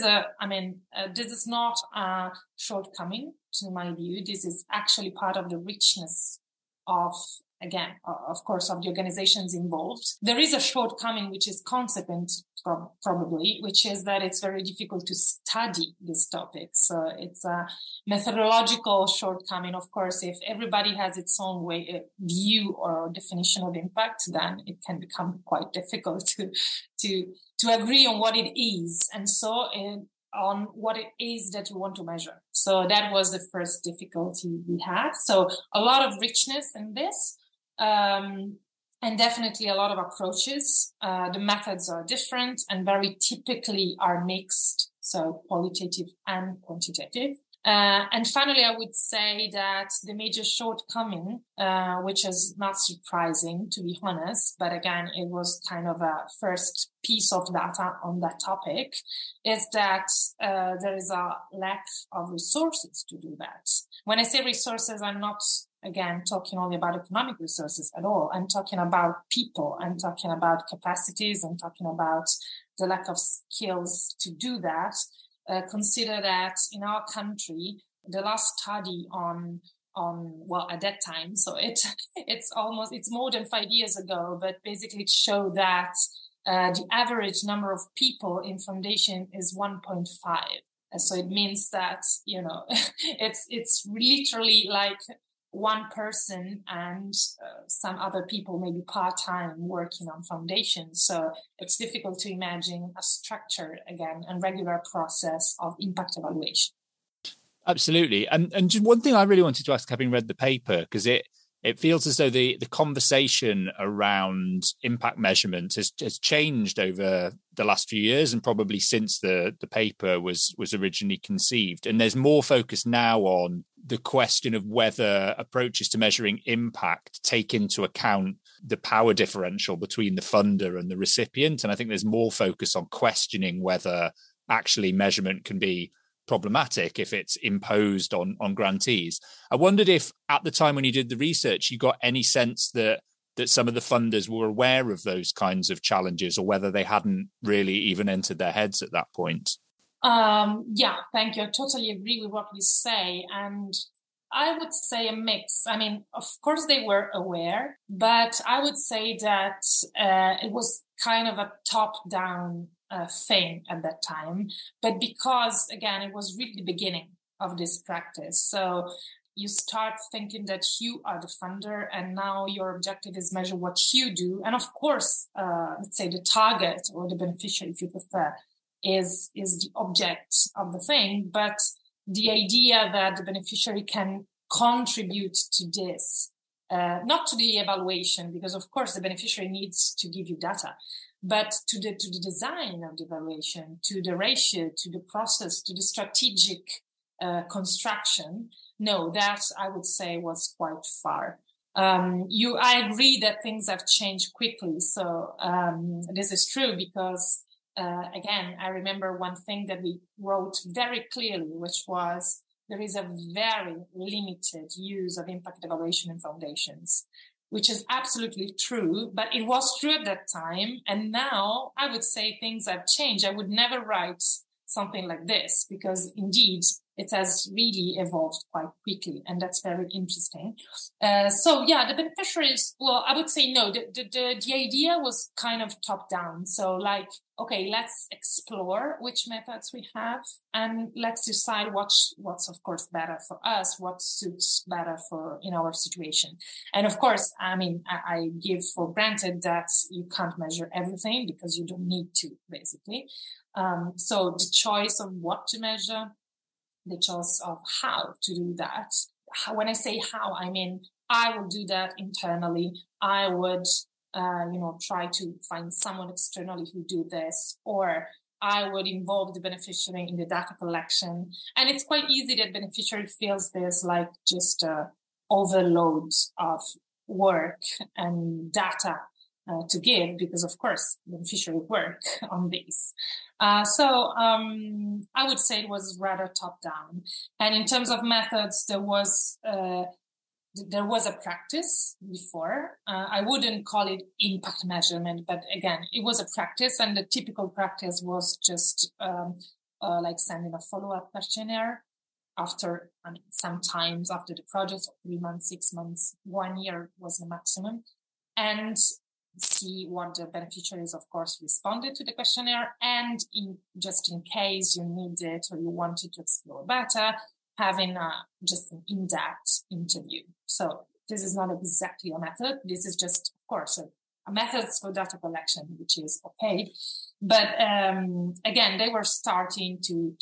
is not a shortcoming to my view. This is actually part of the richness of, again, of course, of the organizations involved. There is a shortcoming which is consequent, probably, which is that it's very difficult to study this topic. So it's a methodological shortcoming. Of course, if everybody has its own way, view or definition of impact, then it can become quite difficult to agree on what it is. And so on what it is that you want to measure. So that was the first difficulty we had. So a lot of richness in this. And definitely a lot of approaches. The methods are different and very typically are mixed, so qualitative and quantitative. And finally, I would say that the major shortcoming, which is not surprising, to be honest, but again, it was kind of a first piece of data on that topic, is that there is a lack of resources to do that. When I say resources, I'm not, again, talking only about economic resources at all. I'm talking about people. I'm talking about capacities. I'm talking about the lack of skills to do that. Consider that in our country, the last study on at that time, so it's more than 5 years ago, but basically it showed that the average number of people in foundation is 1.5. So it means that, it's literally like one person and some other people maybe part-time working on foundations. So it's difficult to imagine a structured, again, and regular process of impact evaluation. Absolutely. And just one thing I really wanted to ask, having read the paper, because it feels as though the conversation around impact measurement has changed over the last few years and probably since the paper was originally conceived. And there's more focus now on the question of whether approaches to measuring impact take into account the power differential between the funder and the recipient. And I think there's more focus on questioning whether actually measurement can be problematic if it's imposed on grantees. I wondered if at the time when you did the research, you got any sense that some of the funders were aware of those kinds of challenges, or whether they hadn't really even entered their heads at that point. Yeah, thank you. I totally agree with what you say. And I would say a mix. I mean, of course they were aware, but I would say that it was kind of a top-down thing at that time. But because, again, it was really the beginning of this practice. So you start thinking that you are the funder, and now your objective is measure what you do. And of course, let's say the target or the beneficiary, if you prefer, is the object of the thing. But the idea that the beneficiary can contribute to this, not to the evaluation, because of course the beneficiary needs to give you data, but to the design of the evaluation, to the ratio, to the process, to the strategic construction. No, that I would say was quite far. I agree that things have changed quickly. So this is true because, again, I remember one thing that we wrote very clearly, which was there is a very limited use of impact evaluation in foundations, which is absolutely true, but it was true at that time. And now I would say things have changed. I would never write something like this because indeed it has really evolved quite quickly, and that's very interesting. So yeah, the beneficiaries, well, I would say no, the idea was kind of top down. So like, okay, let's explore which methods we have, and let's decide what's of course better for us, what suits better for in our situation. And of course, I mean, I give for granted that you can't measure everything because you don't need to, basically. So the choice of what to measure, the choice of how to do that. When I say how, I mean, I will do that internally. I would, try to find someone externally who do this, or I would involve the beneficiary in the data collection. And it's quite easy that beneficiary feels there's like just overload of work and data to give, because of course beneficiary work on this. So I would say it was rather top down. And in terms of methods, there was a practice before. I wouldn't call it impact measurement, but again, it was a practice, and the typical practice was just like sending a follow-up questionnaire after, sometimes after the project, 3 months, 6 months, 1 year was the maximum, and see what the beneficiaries, of course, responded to the questionnaire, and just in case you need it or you wanted to explore better, having just an in-depth interview. So this is not exactly a method. This is just, of course, a method for data collection, which is okay. But again, they were starting to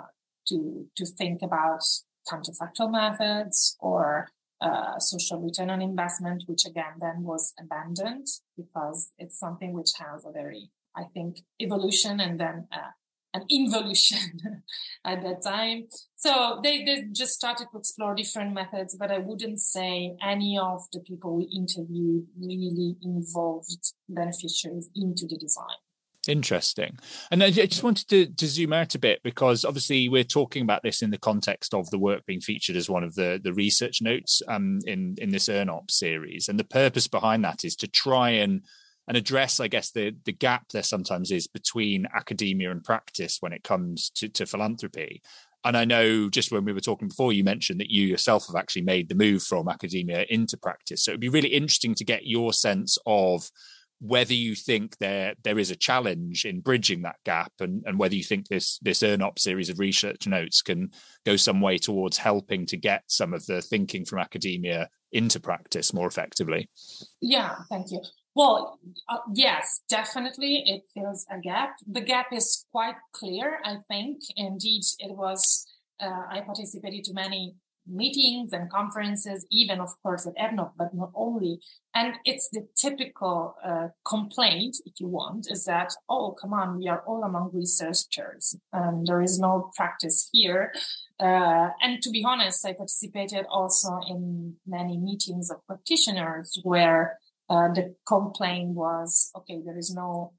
think about counterfactual methods or social return on investment, which again then was abandoned because it's something which has a very, I think, evolution and then an involution at that time. So they just started to explore different methods, but I wouldn't say any of the people we interviewed really involved beneficiaries into the design. Interesting. And I just wanted to zoom out a bit, because obviously we're talking about this in the context of the work being featured as one of the research notes in this EarnOps series. And the purpose behind that is to try and address, I guess, the gap there sometimes is between academia and practice when it comes to philanthropy. And I know just when we were talking before, you mentioned that you yourself have actually made the move from academia into practice. So it'd be really interesting to get your sense of whether you think there is a challenge in bridging that gap, and whether you think this EarnOps series of research notes can go some way towards helping to get some of the thinking from academia into practice more effectively. Yeah, thank you. Well, yes, definitely it fills a gap. The gap is quite clear, I think. Indeed, it was, I participated to many meetings and conferences, even of course at EarnOps, but not only. And it's the typical complaint, if you want, is that, oh, come on, we are all among researchers. There is no practice here. And to be honest, I participated also in many meetings of practitioners where the complaint was, okay, there is no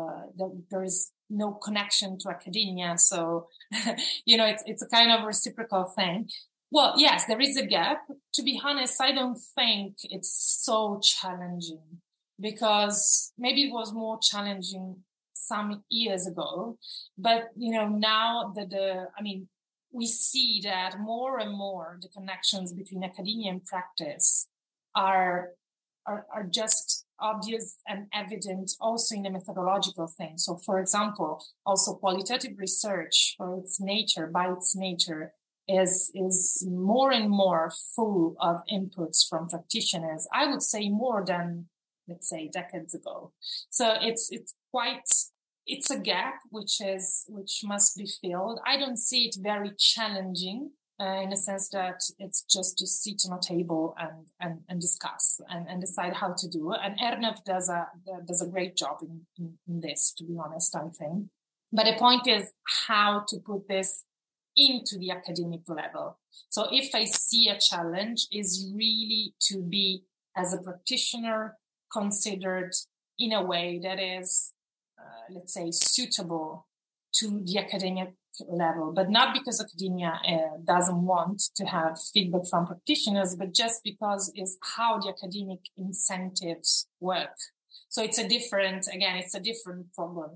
connection to academia. So, it's a kind of reciprocal thing. Well, yes, there is a gap. To be honest, I don't think it's so challenging, because maybe it was more challenging some years ago. But, now we see that more and more the connections between academia and practice are just obvious and evident also in the methodological thing. So, for example, also qualitative research by its nature, is more and more full of inputs from practitioners. I would say more than, let's say, decades ago. So it's a gap which must be filled. I don't see it very challenging in the sense that it's just to sit on a table and discuss and decide how to do it. And ERNEP does a great job in this, to be honest, I think. But the point is how to put this into the academic level. So if I see a challenge, is really to be, as a practitioner, considered in a way that is, let's say, suitable to the academic level, but not because academia doesn't want to have feedback from practitioners, but just because it's how the academic incentives work. So it's a different problem.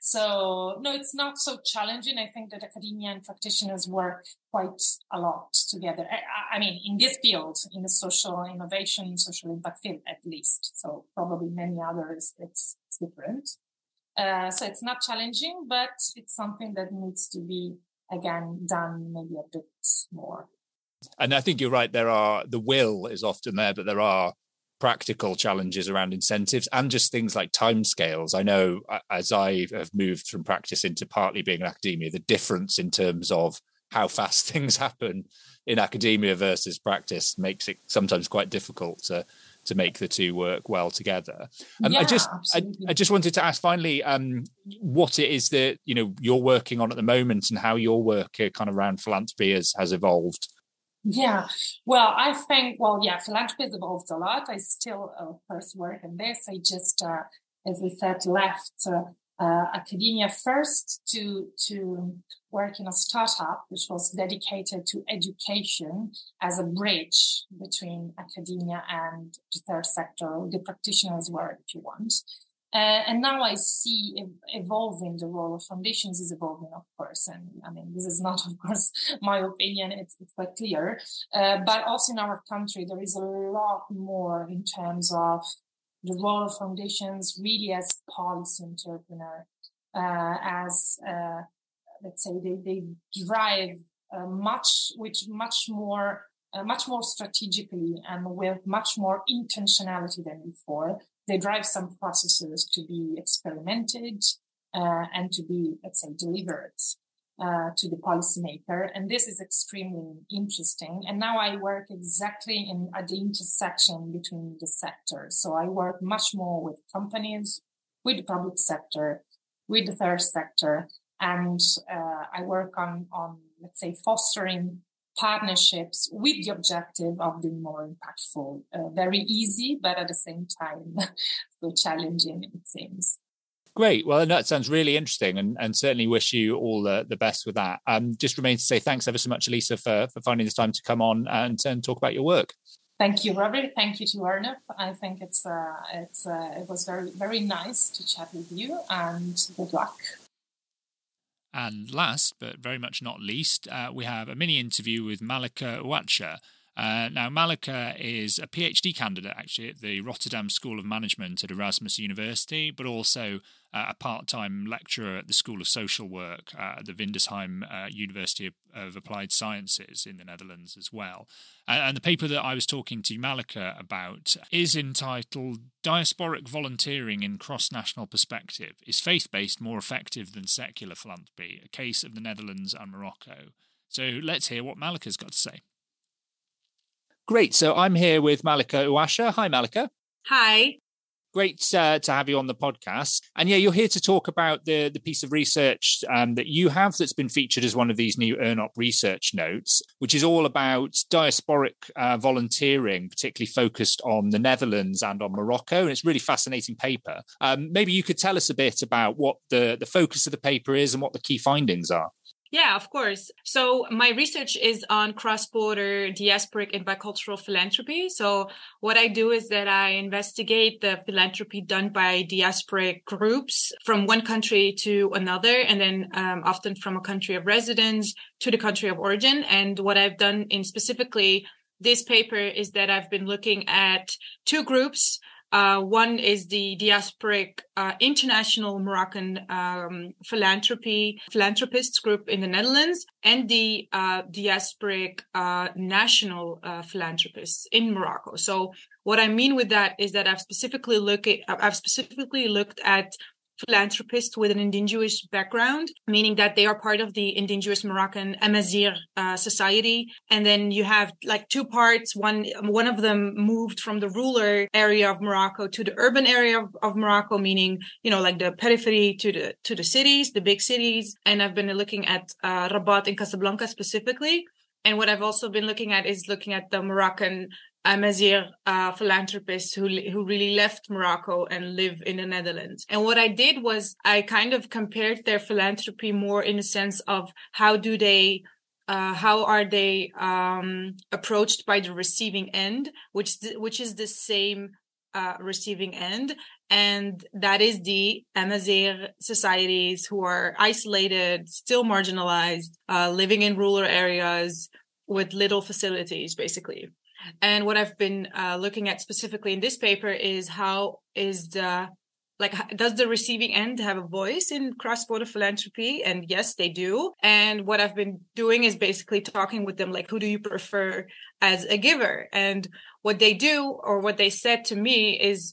So no, it's not so challenging. I think that academia and practitioners work quite a lot together. I mean, in this field, in the social innovation, social impact field, at least. So probably many others, it's different. So it's not challenging, but it's something that needs to be, again, done maybe a bit more. And I think you're right. The will is often there, but there are practical challenges around incentives and just things like timescales. I know as I have moved from practice into partly being in academia, the difference in terms of how fast things happen in academia versus practice makes it sometimes quite difficult to make the two work well together. I just wanted to ask finally what it is that you're working on at the moment and how your work kind of around philanthropy has evolved. Yeah, well, I think, philanthropy has evolved a lot. I still, of course, work in this. I just, as we said, left academia first to work in a startup which was dedicated to education as a bridge between academia and the third sector, the practitioners' work, if you want. And now I see evolving, the role of foundations is evolving, of course. And I mean, this is not, of course, my opinion. It's quite clear. But also in our country, there is a lot more in terms of the role of foundations really as policy entrepreneur, let's say they drive much more strategically and with much more intentionality than before. They drive some processes to be experimented and to be, let's say, delivered to the policymaker. And this is extremely interesting. And now I work exactly at the intersection between the sectors. So I work much more with companies, with the public sector, with the third sector. And I work on, let's say, fostering partnerships with the objective of being more impactful. Very easy, but at the same time, so challenging, it seems. Great. Well, that sounds really interesting and certainly wish you all the best with that. Just remains to say thanks ever so much, Elisa, for finding this time to come on and talk about your work. Thank you, Robert. Thank you to ERNEP. I think it was very, very nice to chat with you, and good luck. And last, but very much not least, we have a mini interview with Malika Ouacha. Now, Malika is a PhD candidate, actually, at the Rotterdam School of Management at Erasmus University, but also a part-time lecturer at the School of Social Work at the Windesheim University of Applied Sciences in the Netherlands as well. And the paper that I was talking to Malika about is entitled Diasporic Volunteering in Cross-National Perspective. Is Faith-Based More Effective Than Secular Philanthropy? A Case of the Netherlands and Morocco. So let's hear what Malika's got to say. Great. So I'm here with Malika Ouacha. Hi, Malika. Hi. Great to have you on the podcast. And yeah, you're here to talk about the piece of research that you have that's been featured as one of these new ERNOP research notes, which is all about diasporic volunteering, particularly focused on the Netherlands and on Morocco. And it's a really fascinating paper. Maybe you could tell us a bit about what the focus of the paper is and what the key findings are. Yeah, of course. So my research is on cross-border diasporic and bicultural philanthropy. So what I do is that I investigate the philanthropy done by diasporic groups from one country to another, and then often from a country of residence to the country of origin. And what I've done in specifically this paper is that I've been looking at two groups. One is the diasporic international Moroccan philanthropists group in the Netherlands, and the diasporic national philanthropists in Morocco. So what I mean with that is that I've specifically looked at philanthropists with an indigenous background, meaning that they are part of the indigenous Moroccan Amazigh society. And then you have like two parts. One of them moved from the rural area of Morocco to the urban area of Morocco, meaning, like the periphery to the cities, the big cities. And I've been looking at Rabat and Casablanca specifically. And what I've also been looking at is the Moroccan Amazigh philanthropists who really left Morocco and live in the Netherlands. And what I did was I kind of compared their philanthropy more in the sense of how are they approached by the receiving end, which is the same receiving end. And that is the Amazigh societies who are isolated, still marginalized, living in rural areas with little facilities, basically. And what I've been looking at specifically in this paper is does the receiving end have a voice in cross-border philanthropy? And yes, they do. And what I've been doing is basically talking with them, like, who do you prefer as a giver? And what they do, or what they said to me is,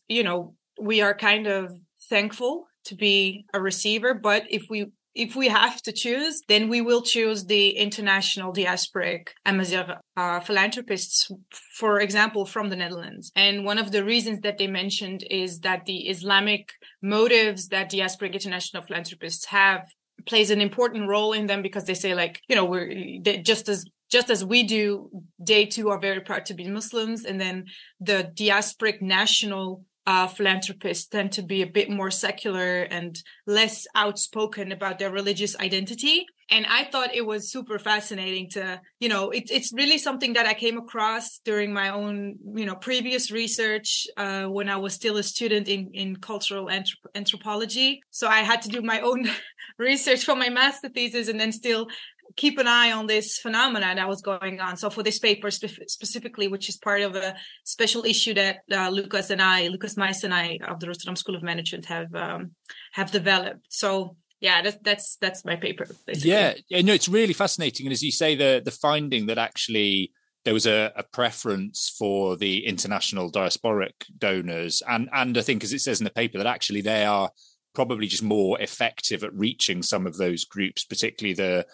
we are kind of thankful to be a receiver, but if we have to choose, then we will choose the international diasporic Amazigh philanthropists, for example, from the Netherlands. And one of the reasons that they mentioned is that the Islamic motives that diasporic international philanthropists have plays an important role in them, because they say, like, just as we do, they too are very proud to be Muslims. And then the diasporic national philanthropists tend to be a bit more secular and less outspoken about their religious identity. And I thought it was super fascinating to, it's really something that I came across during my own, previous research when I was still a student in cultural anthropology. So I had to do my own research for my master thesis and then still keep an eye on this phenomena that was going on. So for this paper specifically, which is part of a special issue that Lucas Meijs and I of the Rotterdam School of Management have developed. So yeah, that's my paper, basically. Yeah, it's really fascinating. And as you say, the finding that actually there was a preference for the international diasporic donors, and I think, as it says in the paper, that actually they are probably just more effective at reaching some of those groups, particularly the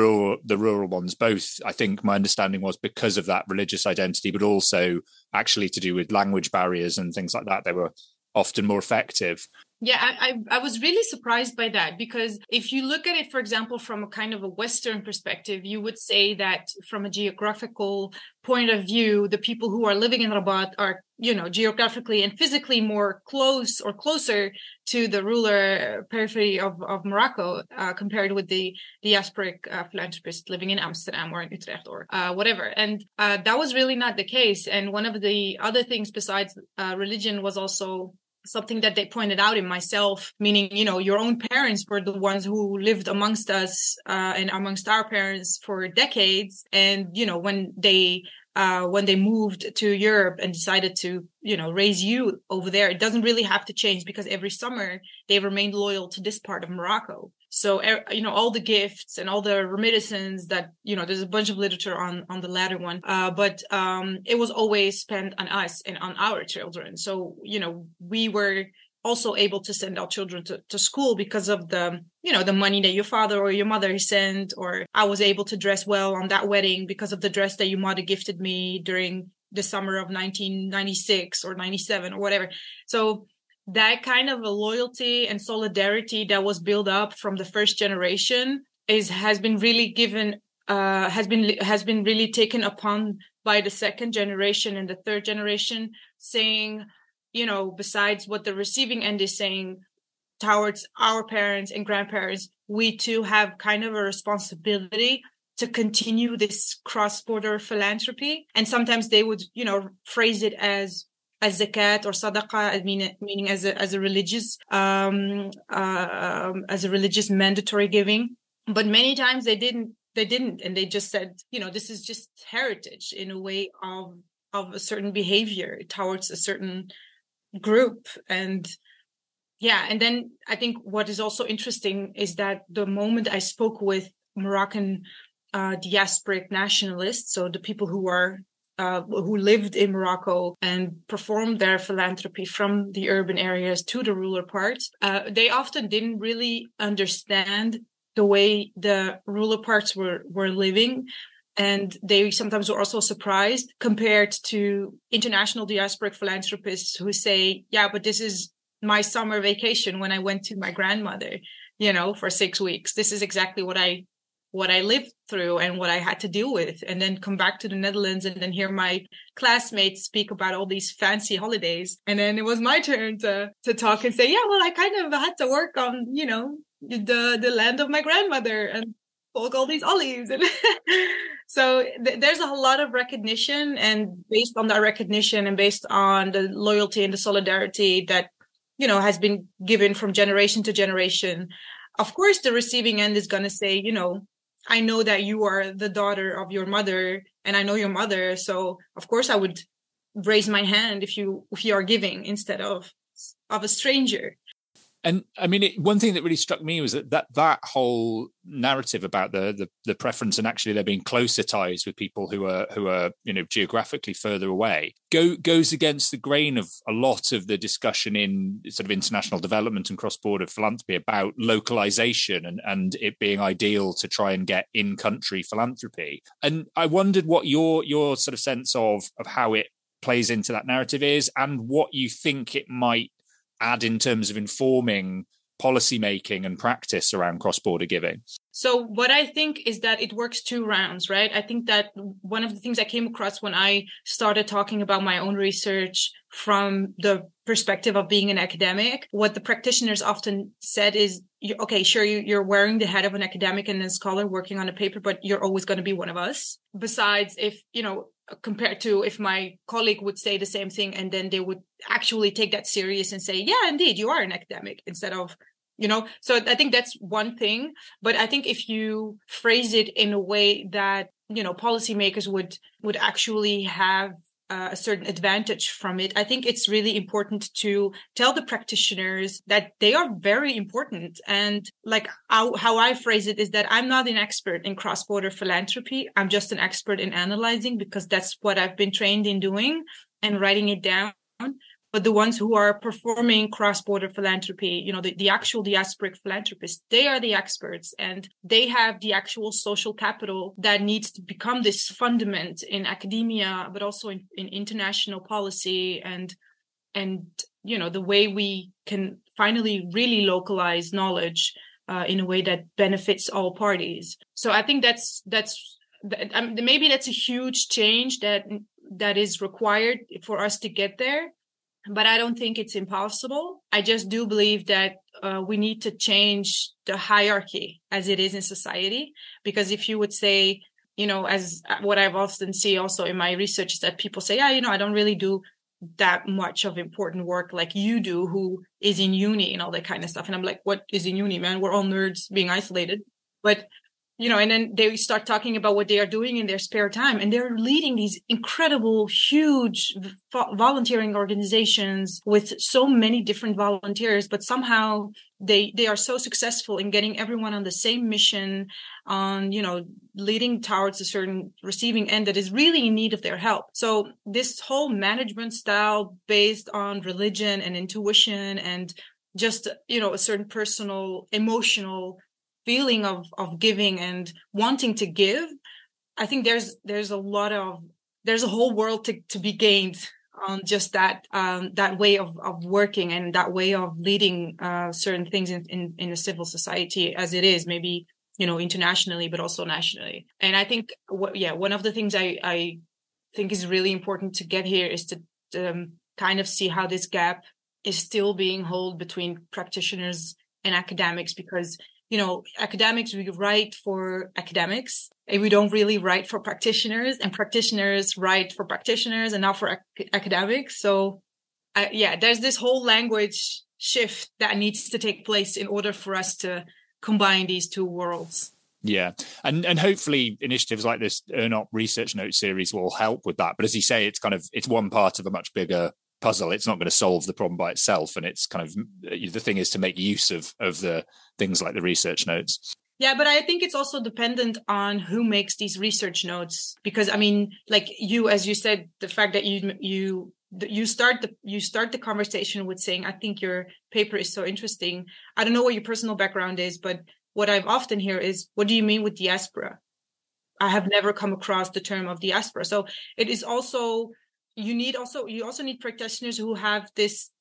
rural ones, both, I think my understanding was because of that religious identity, but also actually to do with language barriers and things like that. They were often more effective. Yeah, I was really surprised by that, because if you look at it, for example, from a kind of a Western perspective, you would say that from a geographical point of view, the people who are living in Rabat are, geographically and physically more closer to the rural periphery of Morocco compared with the diasporic philanthropists living in Amsterdam or in Utrecht or whatever. And that was really not the case. And one of the other things besides religion was also something that they pointed out in myself, meaning, your own parents were the ones who lived amongst us and amongst our parents for decades. And, when they moved to Europe and decided to, raise you over there, it doesn't really have to change, because every summer they remained loyal to this part of Morocco. So, all the gifts and all the remittances that, there's a bunch of literature on the latter one. But it was always spent on us and on our children. So, we were also able to send our children to school because of the money that your father or your mother sent, or I was able to dress well on that wedding because of the dress that your mother gifted me during the summer of 1996 or 97 or whatever. So that kind of a loyalty and solidarity that was built up from the first generation has been really taken upon by the second generation and the third generation, saying, besides what the receiving end is saying towards our parents and grandparents, we too have kind of a responsibility to continue this cross-border philanthropy. And sometimes they would, phrase it as zakat or sadaqah, meaning as a religious mandatory giving. But many times they didn't, and they just said, this is just heritage in a way of a certain behavior towards a certain group. And then I think what is also interesting is that the moment I spoke with Moroccan diasporic nationalists, so the people who lived in Morocco and performed their philanthropy from the urban areas to the rural parts, they often didn't really understand the way the rural parts were living. And they sometimes were also surprised compared to international diasporic philanthropists who say, yeah, but this is my summer vacation when I went to my grandmother, for 6 weeks. This is exactly what I lived through and what I had to deal with. And then come back to the Netherlands and then hear my classmates speak about all these fancy holidays. And then it was my turn to talk and say, yeah, well, I kind of had to work on, the land of my grandmother and pluck all these olives. And so there's a lot of recognition, and based on that recognition and based on the loyalty and the solidarity that, has been given from generation to generation, of course, the receiving end is going to say, I know that you are the daughter of your mother and I know your mother. So of course I would raise my hand if you are giving instead of a stranger. And I mean, one thing that really struck me was that whole narrative about the preference and actually there being closer ties with people who are geographically further away goes against the grain of a lot of the discussion in sort of international development and cross-border philanthropy about localization and it being ideal to try and get in-country philanthropy. And I wondered what your sort of sense of how it plays into that narrative is, and what you think it might add in terms of informing policy making and practice around cross-border giving. So what I think is that it works two rounds, right? I think that one of the things I came across when I started talking about my own research from the perspective of being an academic, what the practitioners often said is, okay, sure, you're wearing the hat of an academic and a scholar working on a paper, but you're always going to be one of us. Besides, if, compared to if my colleague would say the same thing and then they would actually take that serious and say, yeah, indeed, you are an academic, instead of, so I think that's one thing. But I think if you phrase it in a way that, policymakers would actually have a certain advantage from it, I think it's really important to tell the practitioners that they are very important. And like how I phrase it is that I'm not an expert in cross-border philanthropy. I'm just an expert in analyzing, because that's what I've been trained in doing and writing it down. But the ones who are performing cross-border philanthropy, the actual diasporic philanthropists, they are the experts, and they have the actual social capital that needs to become this fundament in academia, but also in international policy and the way we can finally really localize knowledge in a way that benefits all parties. So I think maybe that's a huge change that is required for us to get there. But I don't think it's impossible. I just do believe that we need to change the hierarchy as it is in society. Because if you would say, as what I've often see also in my research is that people say, yeah, I don't really do that much of important work like you do, who is in uni and all that kind of stuff. And I'm like, what is in uni, man? We're all nerds being isolated. But and then they start talking about what they are doing in their spare time. And they're leading these incredible, huge volunteering organizations with so many different volunteers. But somehow they are so successful in getting everyone on the same mission, on, leading towards a certain receiving end that is really in need of their help. So this whole management style based on religion and intuition and just, a certain personal, emotional feeling of giving and wanting to give, I think there's a whole world to be gained on just that way of working and that way of leading certain things in a civil society as it is, maybe, internationally, but also nationally. And I think, one of the things I think is really important to get here is to kind of see how this gap is still being held between practitioners and academics, because academics, we write for academics and we don't really write for practitioners, and practitioners write for practitioners and not for academics. So there's this whole language shift that needs to take place in order for us to combine these two worlds. Yeah. And hopefully initiatives like this ERNOP Research Note series will help with that. But as you say, it's one part of a much bigger puzzle. It's not going to solve the problem by itself. And it's kind of, the thing is to make use of the things like the research notes. Yeah, but I think it's also dependent on who makes these research notes, because like you, as you said, the fact that you start the conversation with saying, I think your paper is so interesting. I don't know what your personal background is, but what I've often hear is, what do you mean with diaspora? I have never come across the term of diaspora. So it is also, you also need practitioners who have this,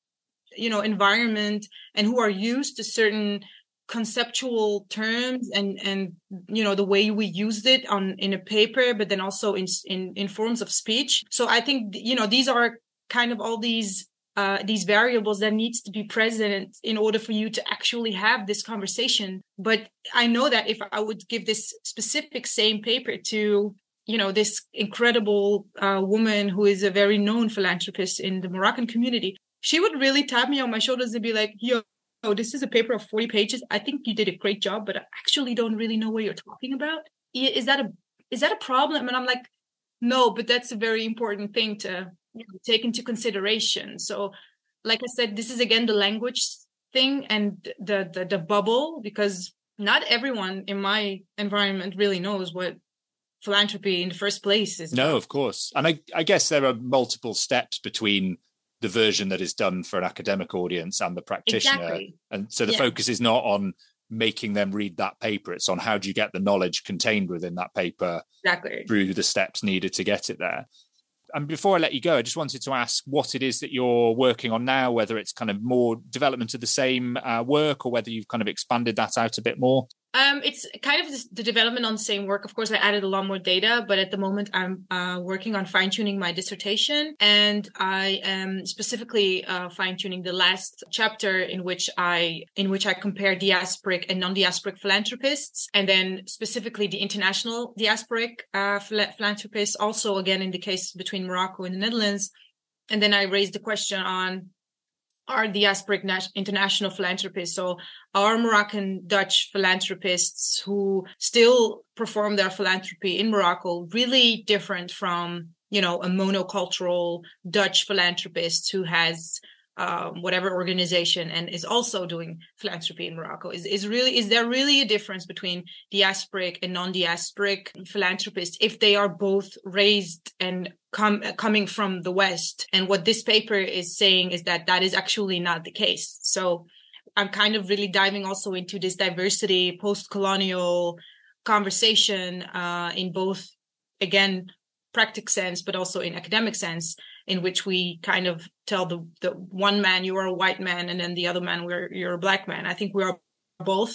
environment and who are used to certain conceptual terms and the way we used it in a paper, but then also in forms of speech. So I think, these are kind of all these variables that needs to be present in order for you to actually have this conversation. But I know that if I would give this specific same paper to, this incredible woman who is a very known philanthropist in the Moroccan community, she would really tap me on my shoulders and be like, yo, this is a paper of 40 pages. I think you did a great job, but I actually don't really know what you're talking about. Is that a problem? And I'm like, no, but that's a very important thing to take into consideration. So like I said, this is again the language thing and the bubble, because not everyone in my environment really knows what philanthropy in the first place is. No, of course. And I guess there are multiple steps between the version that is done for an academic audience and the practitioner. Exactly. And so the focus is not on making them read that paper. It's on how do you get the knowledge contained within that paper through the steps needed to get it there. And before I let you go, I just wanted to ask what it is that you're working on now, whether it's kind of more development of the same work or whether you've kind of expanded that out a bit more. It's kind of the development on the same work. Of course, I added a lot more data, but at the moment I'm working on fine-tuning my dissertation, and I am specifically fine-tuning the last chapter in which I compare diasporic and non-diasporic philanthropists, and then specifically the international diasporic philanthropists, also again in the case between Morocco and the Netherlands. And then I raised the question on, are diasporic international philanthropists, so are Moroccan Dutch philanthropists who still perform their philanthropy in Morocco really different from, a monocultural Dutch philanthropist who has whatever organization and is also doing philanthropy in Morocco? Is there really a difference between diasporic and non-diasporic philanthropists if they are both raised and coming from the West? And what this paper is saying is that is actually not the case. So I'm kind of really diving also into this diversity post-colonial conversation in both, again, practical sense, but also in academic sense, in which we kind of tell the one man you are a white man and then the other man you're a black man. I think we are both.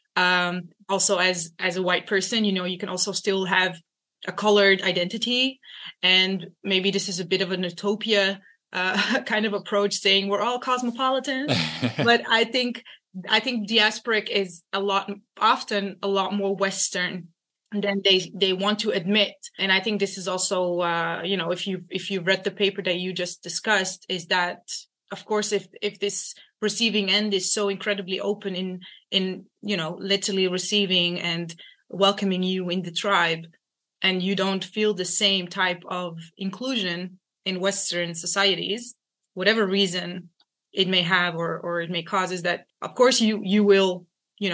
Also, as a white person, you can also still have a colored identity, and maybe this is a bit of an utopia kind of approach, saying we're all cosmopolitan. But I think diasporic is often a lot more Western than they want to admit. And I think this is also, if you read the paper that you just discussed, is that, of course, if this receiving end is so incredibly open in literally receiving and welcoming you in the tribe, and you don't feel the same type of inclusion in Western societies, whatever reason it may have or it may cause, is that, of course, you will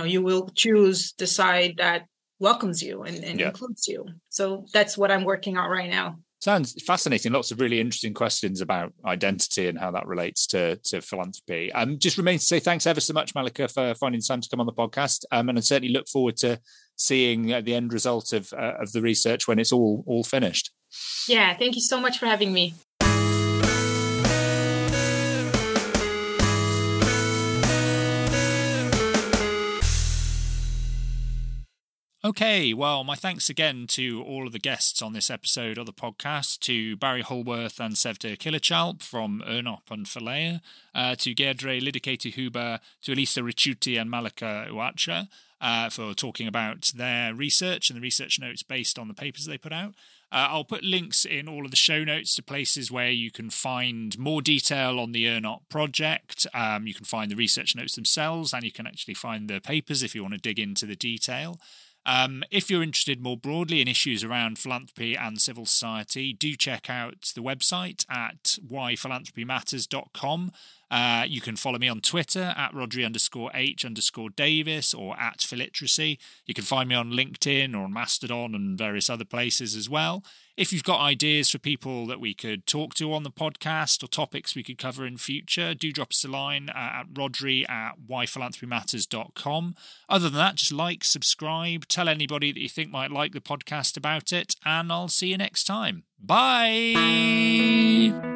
choose the side that welcomes you and includes you. So that's what I'm working on right now. Sounds fascinating. Lots of really interesting questions about identity and how that relates to philanthropy. Just remains to say thanks ever so much, Malika, for finding time to come on the podcast. And I certainly look forward to seeing the end result of the research when it's all finished. Yeah, thank you so much for having me. Okay, well, my thanks again to all of the guests on this episode of the podcast, to Barry Holworth and Sevda Kilachalp from Ernop and Filea, to Gerdre Lidiketu-Huber, to Elisa Ricciuti and Malika Uacha for talking about their research and the research notes based on the papers they put out. I'll put links in all of the show notes to places where you can find more detail on the Ernop project. You can find the research notes themselves, and you can actually find the papers if you want to dig into the detail. If you're interested more broadly in issues around philanthropy and civil society, do check out the website at whyphilanthropymatters.com. You can follow me on Twitter at Rodri_H_Davis or at Philiteracy. You can find me on LinkedIn or on Mastodon and various other places as well. If you've got ideas for people that we could talk to on the podcast or topics we could cover in future, do drop us a line at rodri@whyphilanthropymatters.com. Other than that, just like, subscribe, tell anybody that you think might like the podcast about it, and I'll see you next time. Bye!